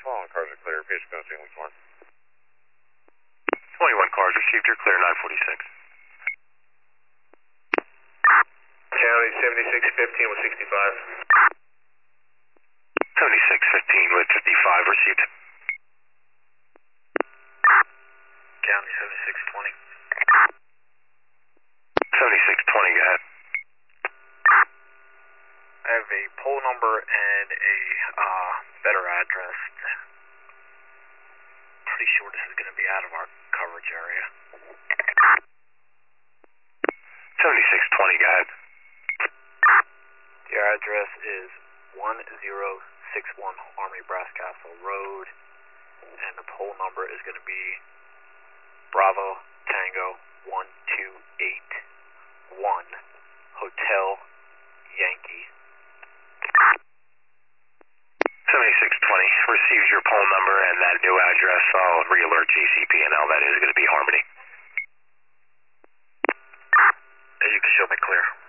Following cars are clear. Patient going to see which one. 21 cars received. You're clear 946. County 7615 with 65. 7615 with 55 received. County 7620. 7620, go ahead. I have a poll number and a better address. Pretty sure this is going to be out of our coverage area. 7620, go ahead. Your address is 1061 Army Brass Castle Road, and the poll number is going to be Bravo Tango 1281 Hotel Yankee. 7620 receives your poll number and that new address. I'll re-alert GCP&L. That is going to be Harmony. You can show me clear.